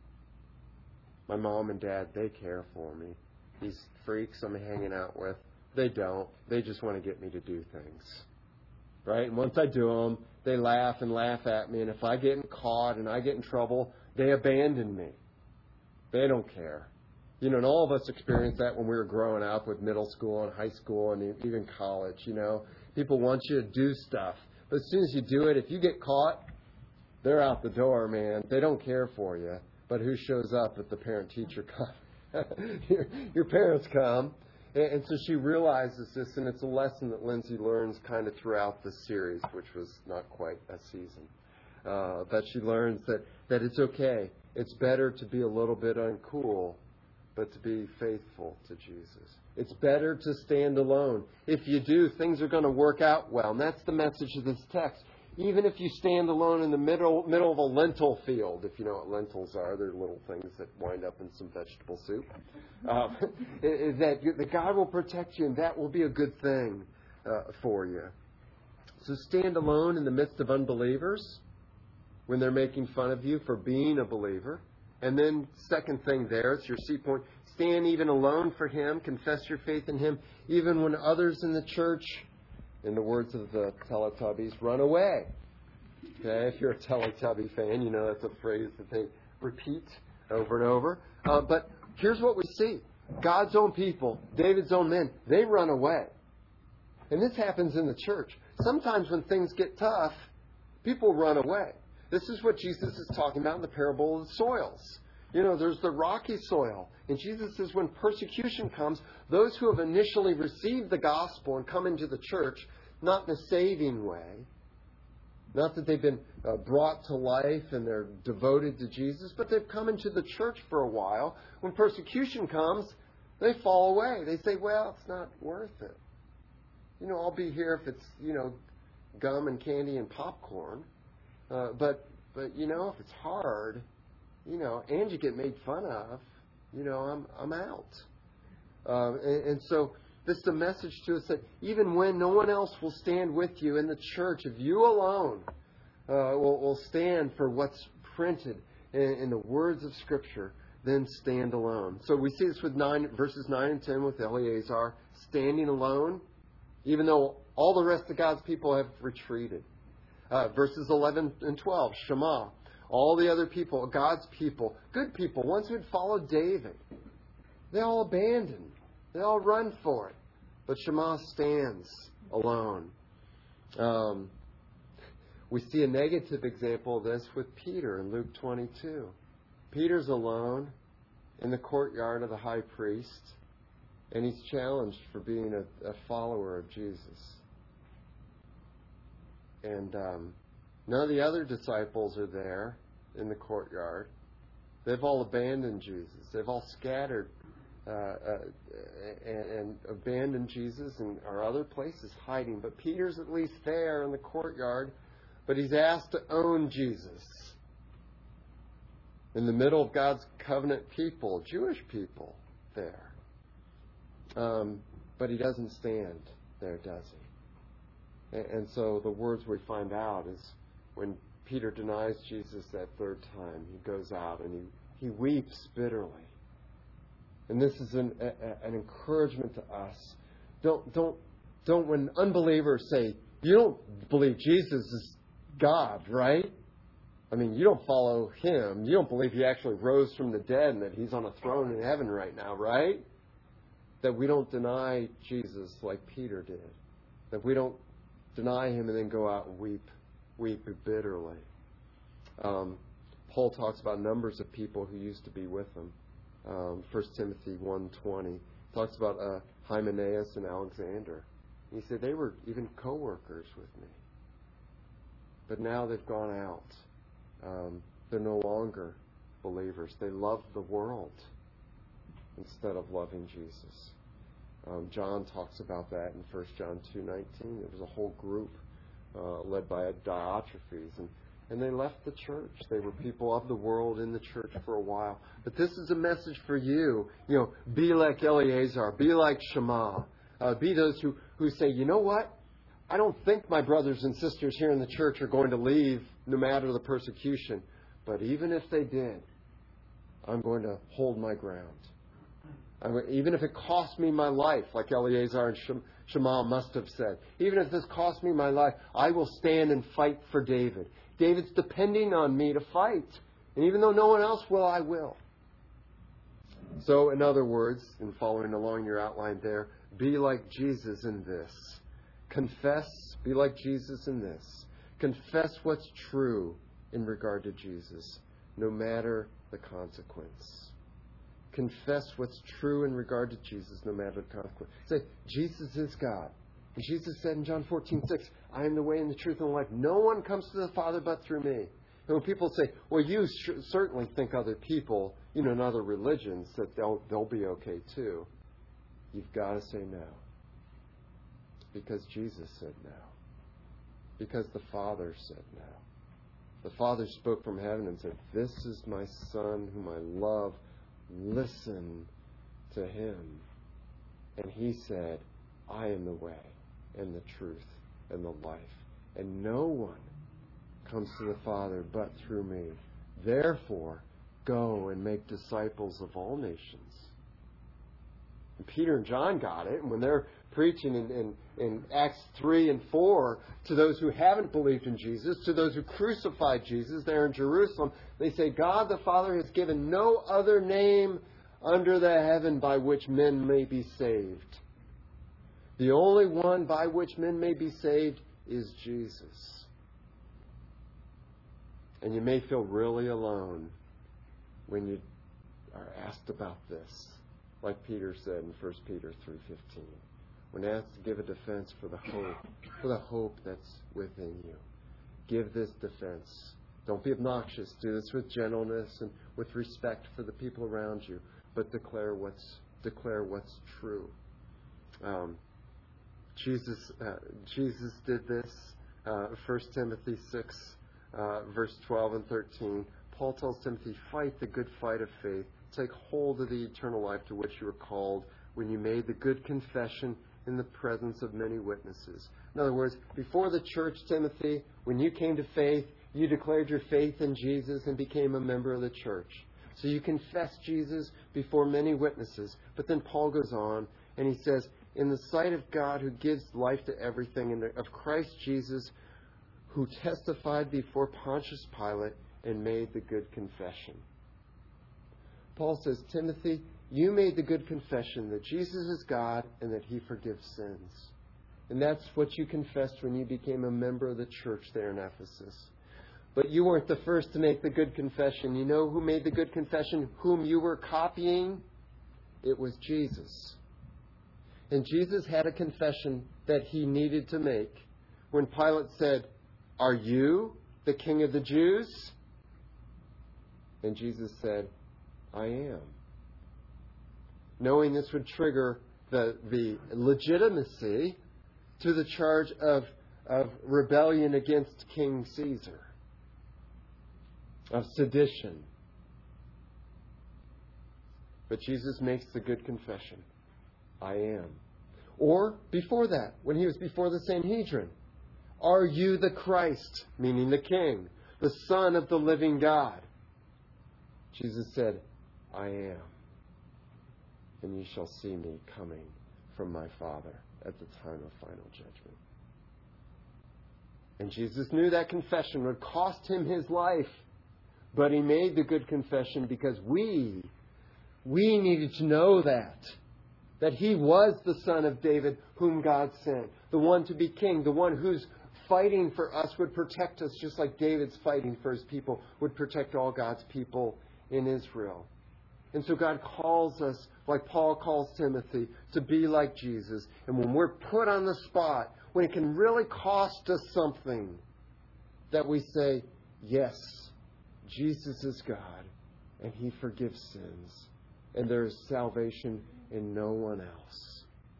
My mom and dad, they care for me. These freaks I'm hanging out with, they don't. They just want to get me to do things. Right? And once I do them, they laugh and laugh at me. And if I get caught and I get in trouble, they abandon me. They don't care. You know, and all of us experienced that when we were growing up with middle school and high school and even college, you know. People want you to do stuff. But as soon as you do it, if you get caught, they're out the door, man. They don't care for you. But who shows up at the parent-teacher conference? your, your parents come. And, and so she realizes this, and it's a lesson that Lindsay learns kind of throughout the series, which was not quite a season. Uh, but she learns that, that it's okay. It's better to be a little bit uncool, but to be faithful to Jesus. It's better to stand alone. If you do, things are going to work out well. And that's the message of this text. Even if you stand alone in the middle middle of a lentil field, if you know what lentils are, they're little things that wind up in some vegetable soup, uh, that, you, that God will protect you, and that will be a good thing uh, for you. So stand alone in the midst of unbelievers when they're making fun of you for being a believer. And then second thing there, it's your C point, stand even alone for Him, confess your faith in Him, even when others in the church, in the words of the Teletubbies, run away. Okay, if you're a Teletubby fan, you know that's a phrase that they repeat over and over. Uh, but here's what we see. God's own people, David's own men, they run away. And this happens in the church. Sometimes when things get tough, people run away. This is what Jesus is talking about in the parable of the soils. You know, there's the rocky soil. And Jesus says when persecution comes, those who have initially received the gospel and come into the church, not in a saving way, not that they've been uh, brought to life and they're devoted to Jesus, but they've come into the church for a while. When persecution comes, they fall away. They say, well, it's not worth it. You know, I'll be here if it's, you know, gum and candy and popcorn. Uh, but, but, you know, if it's hard, you know, and you get made fun of, you know, I'm I'm out. Uh, and, and so this is a message to us that even when no one else will stand with you in the church, if you alone uh, will, will stand for what's printed in, in the words of Scripture, then stand alone. So we see this with nine verses nine and ten with Eleazar standing alone, even though all the rest of God's people have retreated. Uh, verses eleven and twelve, Shema. All the other people, God's people, good people, ones who had followed David, they all abandoned. They all run for it. But Shema stands alone. Um, we see a negative example of this with Peter in Luke twenty-two. Peter's alone in the courtyard of the high priest, and he's challenged for being a, a follower of Jesus. And um, none of the other disciples are there in the courtyard. They've all abandoned Jesus. They've all scattered uh, uh, and, and abandoned Jesus and are other places hiding. But Peter's at least there in the courtyard, but he's asked to own Jesus. In the middle of God's covenant people, Jewish people there. Um, but he doesn't stand there, does he? And, and so the words we find out is when Peter denies Jesus that third time, he goes out and he, he weeps bitterly. And this is an, a, an encouragement to us. Don't, don't, don't, when unbelievers say, you don't believe Jesus is God, right? I mean, you don't follow him. You don't believe he actually rose from the dead and that he's on a throne in heaven right now, right? That we don't deny Jesus like Peter did. That we don't deny him and then go out and weep, weep bitterly. Um, Paul talks about numbers of people who used to be with him. Um, First Timothy one twenty talks about uh, Hymenaeus and Alexander. He said they were even co-workers with me. But now they've gone out. Um, they're no longer believers. They love the world instead of loving Jesus. Um, John talks about that in First John two nineteen. There was a whole group uh, led by Diotrephes, and, and they left the church. They were people of the world in the church for a while. But this is a message for you. You know, be like Eleazar. Be like Shema. Uh, be those who, who say, you know what? I don't think my brothers and sisters here in the church are going to leave no matter the persecution. But even if they did, I'm going to hold my ground. I mean, even if it costs me my life, like Eleazar and Shema must have said. Even if this costs me my life, I will stand and fight for David. David's depending on me to fight. And even though no one else will, I will. So, in other words, in following along your outline there, be like Jesus in this. Confess, be like Jesus in this. Confess what's true in regard to Jesus, no matter the consequence. Confess what's true in regard to Jesus, no matter the consequence. Say, Jesus is God. And Jesus said in John fourteen six, I am the way and the truth and the life. No one comes to the Father but through me. And when people say, well, you sh- certainly think other people, you know, in other religions, that they'll, they'll be okay too. You've got to say no. Because Jesus said no. Because the Father said no. The Father spoke from heaven and said, this is my Son whom I love. Listen to him. And he said, I am the way and the truth and the life. And no one comes to the Father but through me. Therefore, go and make disciples of all nations. And Peter and John got it. And when they're preaching in, in, in Acts three and four to those who haven't believed in Jesus, to those who crucified Jesus there in Jerusalem, they say, God the Father has given no other name under the heaven by which men may be saved. The only one by which men may be saved is Jesus. And you may feel really alone when you are asked about this, like Peter said in First Peter three fifteen. When asked to give a defense for the hope, for the hope that's within you. Give this defense. Don't be obnoxious. Do this with gentleness and with respect for the people around you, but declare what's declare what's true. Um, Jesus uh, Jesus did this. Uh, First Timothy six, uh, verse twelve and thirteen. Paul tells Timothy, fight the good fight of faith. Take hold of the eternal life to which you were called when you made the good confession in the presence of many witnesses. In other words, before the church, Timothy, when you came to faith, you declared your faith in Jesus and became a member of the church. So you confessed Jesus before many witnesses. But then Paul goes on and he says, in the sight of God who gives life to everything, and of Christ Jesus who testified before Pontius Pilate and made the good confession. Paul says, Timothy, you made the good confession that Jesus is God and that He forgives sins. And that's what you confessed when you became a member of the church there in Ephesus. But you weren't the first to make the good confession. You know who made the good confession? Whom you were copying? It was Jesus. And Jesus had a confession that He needed to make. When Pilate said, are you the King of the Jews? And Jesus said, I am. Knowing this would trigger the, the legitimacy to the charge of, of rebellion against King Caesar, of sedition. But Jesus makes the good confession, I am. Or before that, when He was before the Sanhedrin, are you the Christ, meaning the King, the Son of the living God? Jesus said, I am. And ye shall see me coming from my Father at the time of final judgment. And Jesus knew that confession would cost Him His life. But He made the good confession because we, we needed to know that. That He was the Son of David whom God sent. The one to be king. The one who's fighting for us would protect us just like David's fighting for his people would protect all God's people in Israel. And so God calls us, like Paul calls Timothy, to be like Jesus. And when we're put on the spot, when it can really cost us something, that we say, yes, Jesus is God, and He forgives sins, and there is salvation in no one else.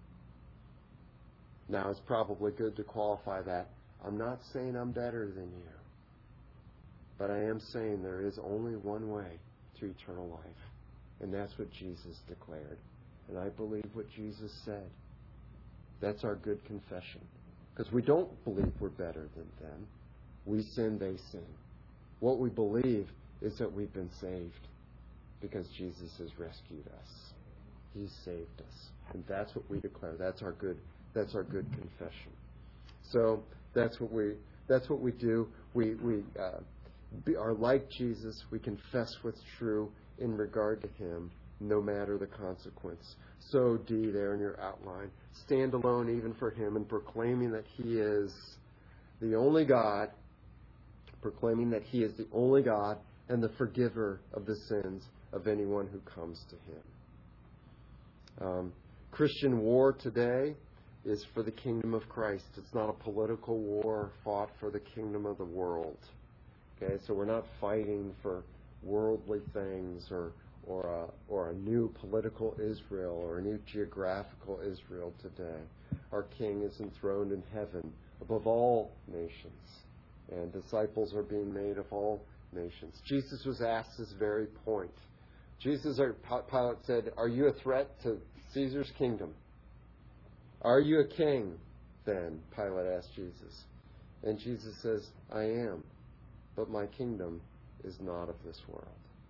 Now, it's probably good to qualify that. I'm not saying I'm better than you, but I am saying there is only one way to eternal life. And that's what Jesus declared. And I believe what Jesus said. That's our good confession. Because we don't believe we're better than them. We sin, they sin. What we believe is that we've been saved because Jesus has rescued us. He's saved us. And that's what we declare. That's our good, that's our good confession. So that's what we that's what we do. We we uh, be, are like Jesus. We confess what's true in regard to Him, no matter the consequence. So D there in your outline. Stand alone even for Him and proclaiming that He is the only God, proclaiming that He is the only God and the forgiver of the sins of anyone who comes to Him. Um, Christian war today is for the kingdom of Christ. It's not a political war fought for the kingdom of the world. Okay, so we're not fighting for worldly things or or a, or a new political Israel or a new geographical Israel today. Our King is enthroned in heaven above all nations, and disciples are being made of all nations. Jesus was asked this very point. Jesus, or Pilate said, are you a threat to Caesar's kingdom? Are you a king then? Pilate asked Jesus. And Jesus says, I am, but my kingdom is not of this world.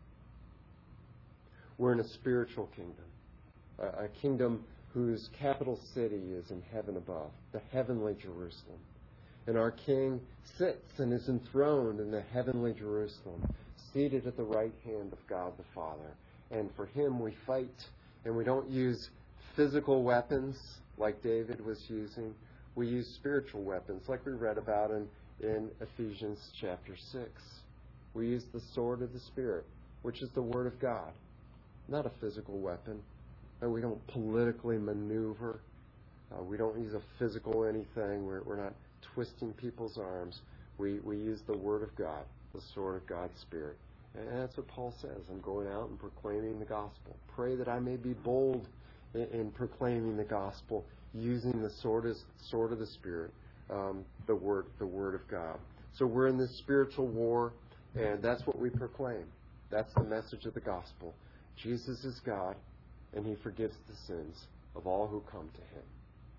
We're in a spiritual kingdom, a, a kingdom whose capital city is in heaven above, the heavenly Jerusalem. And our King sits and is enthroned in the heavenly Jerusalem, seated at the right hand of God the Father. And for Him we fight, and we don't use physical weapons. like David was using. We use spiritual weapons, like we read about in, in Ephesians chapter six. We use the sword of the Spirit, which is the Word of God, not a physical weapon. And we don't politically maneuver. Uh, we don't use a physical anything. We're, we're not twisting people's arms. We, we use the Word of God, the sword of God's Spirit. And that's what Paul says. I'm going out and proclaiming the gospel. Pray that I may be bold in, in proclaiming the gospel, using the sword, as, sword of the Spirit, um, the word, the Word of God. So we're in this spiritual war, and that's what we proclaim. That's the message of the gospel. Jesus is God, and He forgives the sins of all who come to Him.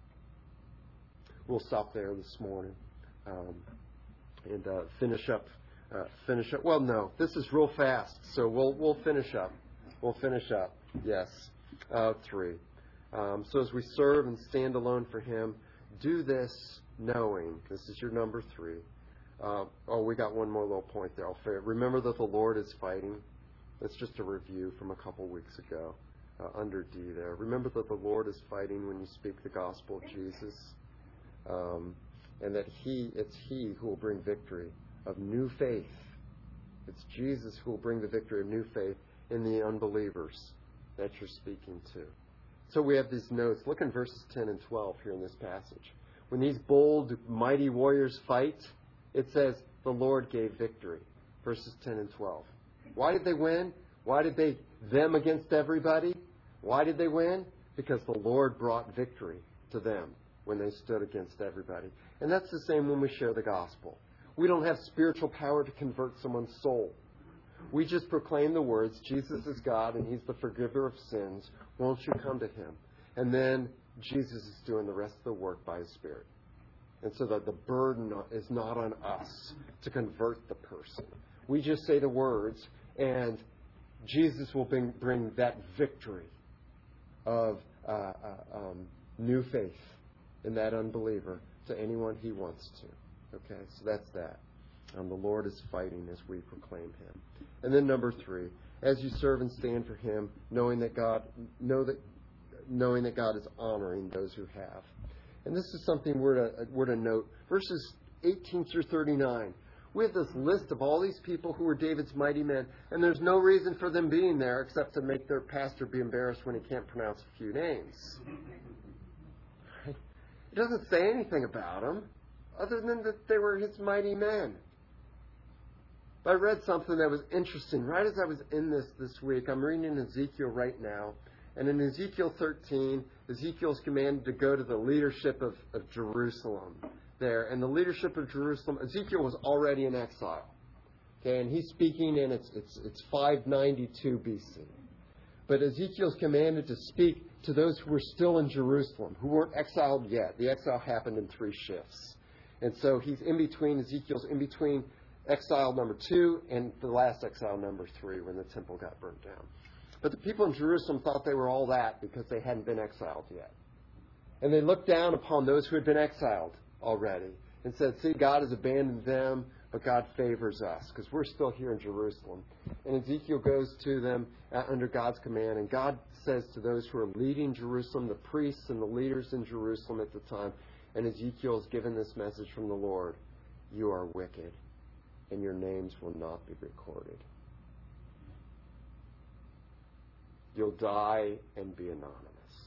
We'll stop there this morning um, and uh, finish up. Uh, finish up. Well, no, this is real fast, so we'll we'll finish up. We'll finish up. Yes, uh, three. Um, so as we serve and stand alone for Him, do this knowing. This is your number three. Uh, oh, we got one more little point there. I'll fair. Remember that the Lord is fighting. That's just a review from a couple weeks ago. Uh, under D there. Remember that the Lord is fighting when you speak the gospel of Jesus, um, and that He, it's He who will bring victory of new faith. It's Jesus who will bring the victory of new faith in the unbelievers that you're speaking to. So we have these notes. Look in verses ten and twelve here in this passage. When these bold, mighty warriors fight, it says the Lord gave victory. Verses ten and twelve. Why did they win? Why did they, them against everybody? Why did they win? Because the Lord brought victory to them when they stood against everybody. And that's the same when we share the gospel. We don't have spiritual power to convert someone's soul. We just proclaim the words, Jesus is God and He's the forgiver of sins. Won't you come to Him? And then Jesus is doing the rest of the work by His Spirit. And so that the burden is not on us to convert the person. We just say the words, and Jesus will bring, bring that victory of uh, uh, um, new faith in that unbeliever to anyone He wants to. Okay, so that's that. Um, the Lord is fighting as we proclaim Him. And then number three, as you serve and stand for Him, knowing that God, know that, knowing that God is honoring those who have. And this is something we're to, we're to note. Verses eighteen through thirty-nine. We have this list of all these people who were David's mighty men, and there's no reason for them being there except to make their pastor be embarrassed when he can't pronounce a few names. Right? It doesn't say anything about them other than that they were his mighty men. But I read something that was interesting. Right as I was in this this week, I'm reading Ezekiel right now, and in Ezekiel thirteen, Ezekiel's commanded to go to the leadership of, of Jerusalem there. And the leadership of Jerusalem, Ezekiel was already in exile. Okay, and he's speaking in, it's, it's, it's five ninety-two B C. But Ezekiel's commanded to speak to those who were still in Jerusalem, who weren't exiled yet. The exile happened in three shifts. And so he's in between, Ezekiel's in between exile number two and the last exile number three when the temple got burnt down. But the people in Jerusalem thought they were all that because they hadn't been exiled yet. And they looked down upon those who had been exiled already and said, see, God has abandoned them, but God favors us because we're still here in Jerusalem. And Ezekiel goes to them uh, under God's command, and God says to those who are leading Jerusalem, the priests and the leaders in Jerusalem at the time, and Ezekiel is given this message from the Lord, you are wicked, and your names will not be recorded. You'll die and be anonymous.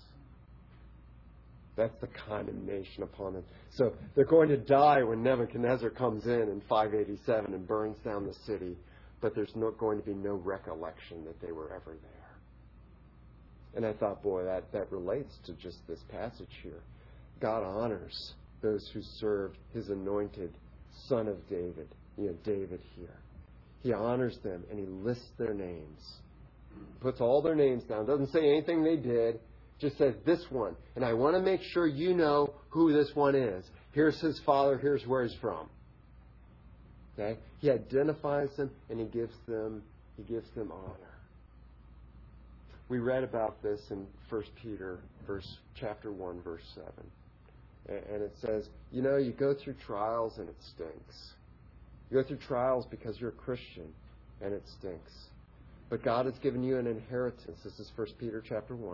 That's the condemnation upon them. So they're going to die when Nebuchadnezzar comes in in five eighty-seven and burns down the city, but there's not going to be no recollection that they were ever there. And I thought, boy, that, that relates to just this passage here. God honors those who serve His anointed Son of David, you know, David here. He honors them and He lists their names. Puts all their names down. Doesn't say anything they did. Just says this one. And I want to make sure you know who this one is. Here's his father. Here's where he's from. Okay? He identifies them and he gives them he gives them honor. We read about this in First Peter verse chapter one, verse seven. And it says, you know, you go through trials and it stinks. You go through trials because you're a Christian and it stinks. But God has given you an inheritance. This is First Peter chapter one.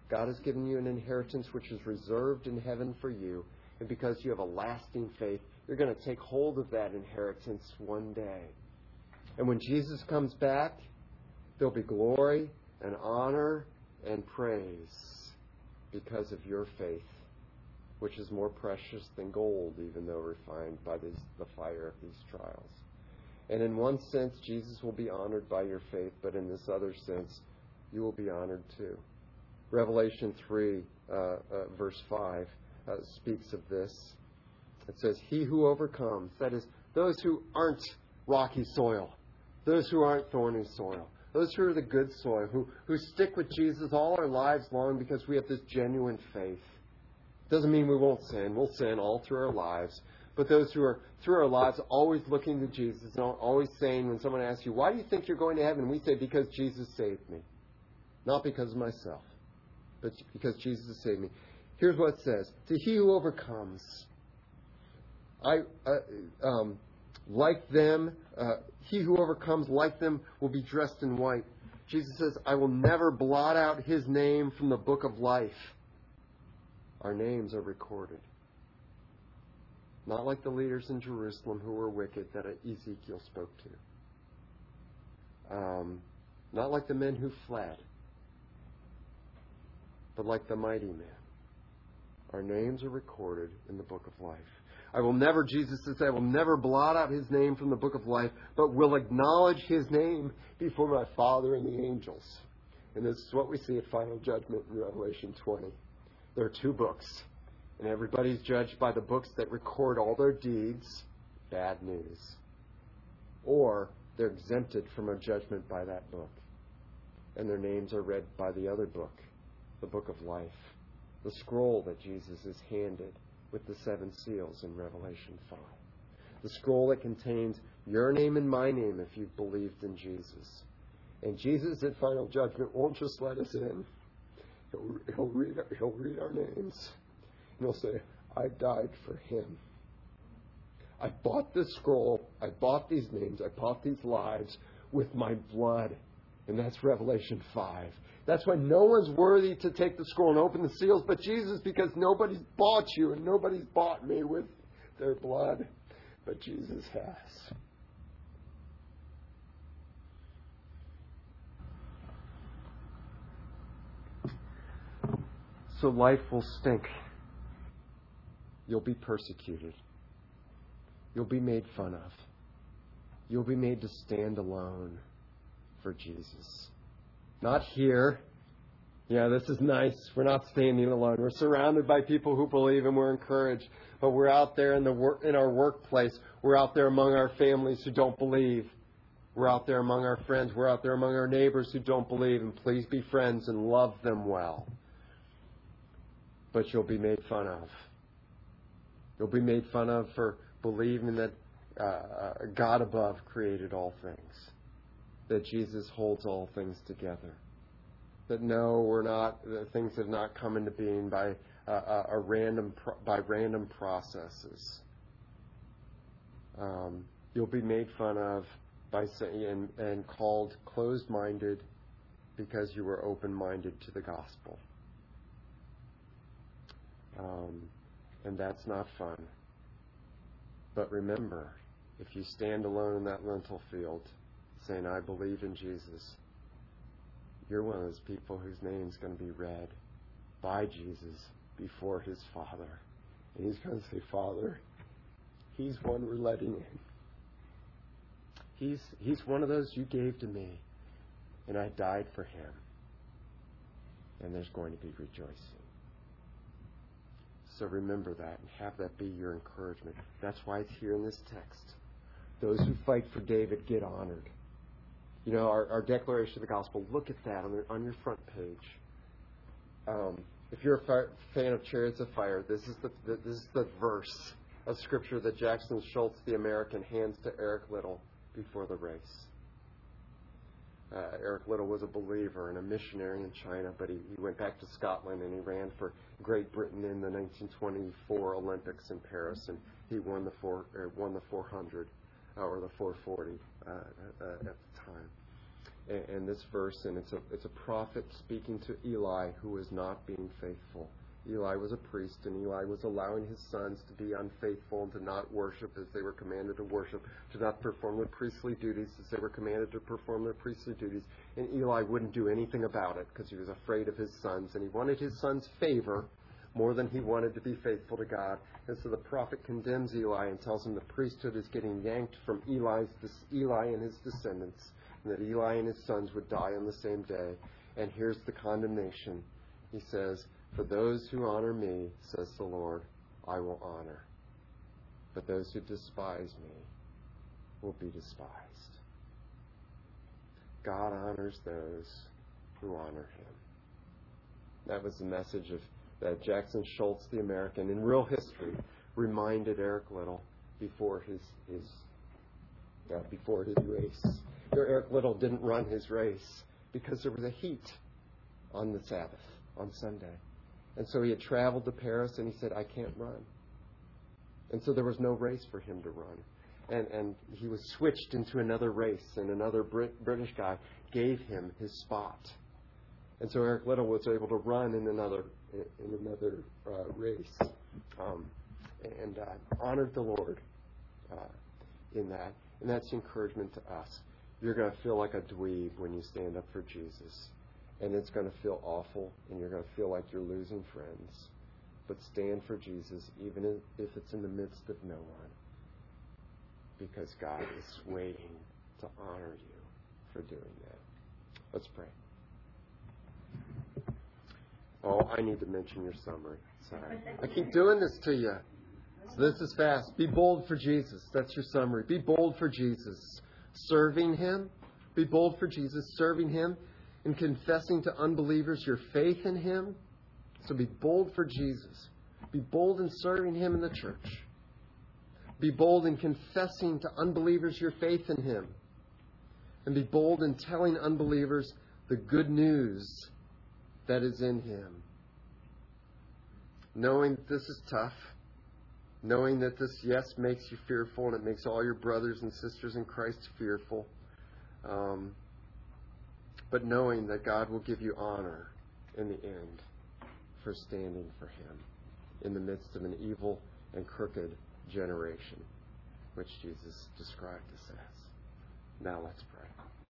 God has given you an inheritance which is reserved in heaven for you. And because you have a lasting faith, you're going to take hold of that inheritance one day. And when Jesus comes back, there'll be glory and honor and praise because of your faith, which is more precious than gold, even though refined by this, the fire of these trials. And in one sense, Jesus will be honored by your faith, but in this other sense, you will be honored too. Revelation three, uh, uh, verse five, uh, speaks of this. It says, he who overcomes, that is, those who aren't rocky soil, those who aren't thorny soil, those who are the good soil, who, who stick with Jesus all our lives long because we have this genuine faith. Doesn't mean we won't sin. We'll sin all through our lives. But those who are, through our lives, always looking to Jesus, and always saying, when someone asks you, why do you think you're going to heaven? We say, because Jesus saved me. Not because of myself, but because Jesus saved me. Here's what it says. To he who overcomes, I, uh, um, like them, uh, he who overcomes like them will be dressed in white. Jesus says, I will never blot out his name from the book of life. Our names are recorded. Not like the leaders in Jerusalem who were wicked that Ezekiel spoke to. Um, not like the men who fled, but like the mighty man. Our names are recorded in the book of life. I will never, Jesus says, I will never blot out his name from the book of life, but will acknowledge his name before my Father and the angels. And this is what we see at Final Judgment in Revelation twenty. There are two books, and everybody's judged by the books that record all their deeds, bad news. Or they're exempted from a judgment by that book, and their names are read by the other book, the book of life, the scroll that Jesus is handed with the seven seals in Revelation five. The scroll that contains your name and my name if you've believed in Jesus. And Jesus at Final Judgment won't just let us in. He'll, he'll, read, he'll read our names. And he'll say, I died for him. I bought this scroll. I bought these names. I bought these lives with my blood. And that's Revelation five. That's why no one's worthy to take the scroll and open the seals but Jesus, because nobody's bought you and nobody's bought me with their blood. But Jesus has. So life will stink. You'll be persecuted. You'll be made fun of. You'll be made to stand alone for Jesus. Not here. Yeah, this is nice. We're not standing alone. We're surrounded by people who believe and we're encouraged. But we're out there in the work, in our workplace. We're out there among our families who don't believe. We're out there among our friends. We're out there among our neighbors who don't believe. And please be friends and love them well. But you'll be made fun of. You'll be made fun of for believing that uh, God above created all things. That Jesus holds all things together. That no, we're not. That things have not come into being by uh, a random pro- by random processes. Um, you'll be made fun of by saying and, and called closed-minded because you were open-minded to the gospel. Um, and that's not fun. But remember, if you stand alone in that lentil field, saying, I believe in Jesus, you're one of those people whose name's going to be read by Jesus before his Father. And he's going to say, Father, he's one we're letting in. He's, he's one of those you gave to me, and I died for him. And there's going to be rejoicing. So remember that and have that be your encouragement. That's why it's here in this text. Those who fight for David get honored. You know, our, our declaration of the gospel, look at that on, the, on your front page. Um, if you're a fi- fan of Chariots of Fire, this is the, the this is the verse of Scripture that Jackson Schultz, the American, hands to Eric Liddell before the race. Uh, Eric Liddell was a believer and a missionary in China, but he, he went back to Scotland and he ran for Great Britain in the nineteen twenty-four Olympics in Paris, and he won the four uh, won the four hundred uh, or the four forty uh, uh, at the time. and, and this verse, and it's a it's a prophet speaking to Eli who is not being faithful. Eli was a priest, and Eli was allowing his sons to be unfaithful and to not worship as they were commanded to worship, to not perform their priestly duties as they were commanded to perform their priestly duties. And Eli wouldn't do anything about it because he was afraid of his sons, and he wanted his sons' favor more than he wanted to be faithful to God. And so the prophet condemns Eli and tells him the priesthood is getting yanked from Eli's, Eli and his descendants, and that Eli and his sons would die on the same day. And here's the condemnation. He says, "For those who honor me, says the Lord, I will honor. But those who despise me will be despised." God honors those who honor him. That was the message of that Jackson Schultz, the American, in real history, reminded Eric Liddell before his his uh, before his race. Eric Liddell didn't run his race because there was a heat on the Sabbath, on Sunday. And so he had traveled to Paris, and he said, "I can't run." And so there was no race for him to run. And and he was switched into another race, and another Brit, British guy gave him his spot. And so Eric Liddell was able to run in another in another uh, race, um, and uh, honored the Lord uh, in that. And that's encouragement to us. You're going to feel like a dweeb when you stand up for Jesus. And it's going to feel awful, and you're going to feel like you're losing friends. But stand for Jesus, even if it's in the midst of no one, because God is waiting to honor you for doing that. Let's pray. Oh, I need to mention your summary. Sorry. I keep doing this to you. So this is fast. Be bold for Jesus. That's your summary. Be bold for Jesus. Serving him. Be bold for Jesus. Serving him. And confessing to unbelievers your faith in him. So be bold for Jesus. Be bold in serving him in the church. Be bold in confessing to unbelievers your faith in him. And be bold in telling unbelievers the good news that is in him. Knowing that this is tough. Knowing that this, yes, makes you fearful, and it makes all your brothers and sisters in Christ fearful. Um, but knowing that God will give you honor in the end for standing for him in the midst of an evil and crooked generation, which Jesus described us as. Now let's pray.